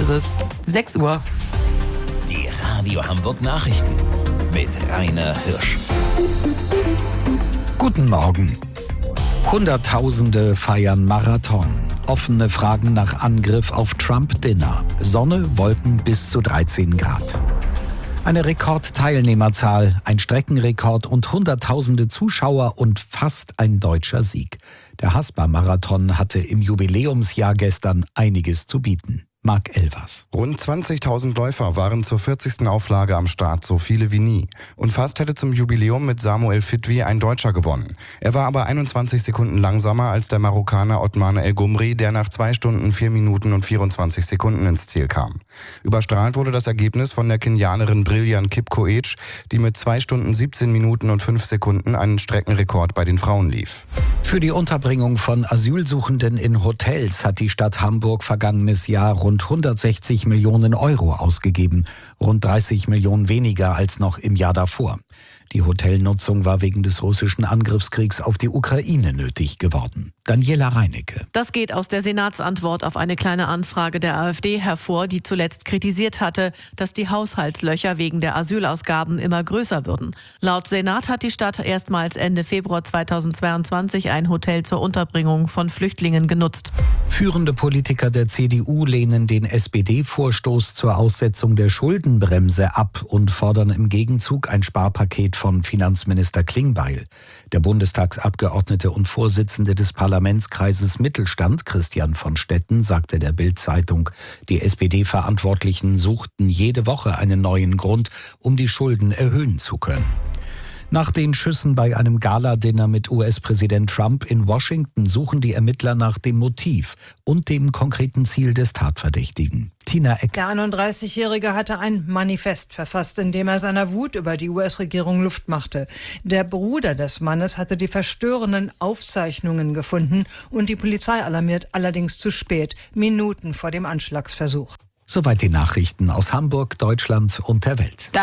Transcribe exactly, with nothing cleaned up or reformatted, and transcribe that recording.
ist es sechs Uhr. Die Radio Hamburg Nachrichten mit Rainer Hirsch. Guten Morgen. Hunderttausende feiern Marathon. Offene Fragen nach Angriff auf Trump-Dinner. Sonne, Wolken bis zu dreizehn Grad. Eine Rekordteilnehmerzahl, ein Streckenrekord und Hunderttausende Zuschauer und fast ein deutscher Sieg. Der Haspa-Marathon hatte im Jubiläumsjahr gestern einiges zu bieten. Marc Elvers. Rund zwanzigtausend Läufer waren zur vierzigsten Auflage am Start, so viele wie nie. Und fast hätte zum Jubiläum mit Samuel Fitwi ein Deutscher gewonnen. Er war aber einundzwanzig Sekunden langsamer als der Marokkaner Othman El Gumri, der nach zwei Stunden, vier Minuten und vierundzwanzig Sekunden ins Ziel kam. Überstrahlt wurde das Ergebnis von der Kenianerin Brillian Kipkoech, die mit zwei Stunden, siebzehn Minuten und fünf Sekunden einen Streckenrekord bei den Frauen lief. Für die Unterbringung von Asylsuchenden in Hotels hat die Stadt Hamburg vergangenes Jahr rund hundertsechzig Millionen Euro ausgegeben, rund dreißig Millionen weniger als noch im Jahr davor. Die Hotelnutzung war wegen des russischen Angriffskriegs auf die Ukraine nötig geworden. Daniela Reinecke. Das geht aus der Senatsantwort auf eine kleine Anfrage der AfD hervor, die zuletzt kritisiert hatte, dass die Haushaltslöcher wegen der Asylausgaben immer größer würden. Laut Senat hat die Stadt erstmals Ende Februar zweitausendzweiundzwanzig ein Hotel zur Unterbringung von Flüchtlingen genutzt. Führende Politiker der C D U lehnen den S P D-Vorstoß zur Aussetzung der Schuldenbremse ab und fordern im Gegenzug ein Sparpaket von Finanzminister Klingbeil. Der Bundestagsabgeordnete und Vorsitzende des Parlamentskreises Mittelstand, Christian von Stetten, sagte der Bild-Zeitung, die S P D-Verantwortlichen suchten jede Woche einen neuen Grund, um die Schulden erhöhen zu können. Nach den Schüssen bei einem Gala-Dinner mit U S-Präsident Trump in Washington suchen die Ermittler nach dem Motiv und dem konkreten Ziel des Tatverdächtigen. Tina Eck. Der einunddreißigjährige hatte ein Manifest verfasst, in dem er seiner Wut über die U S-Regierung Luft machte. Der Bruder des Mannes hatte die verstörenden Aufzeichnungen gefunden und die Polizei alarmiert, allerdings zu spät, Minuten vor dem Anschlagsversuch. Soweit die Nachrichten aus Hamburg, Deutschland und der Welt.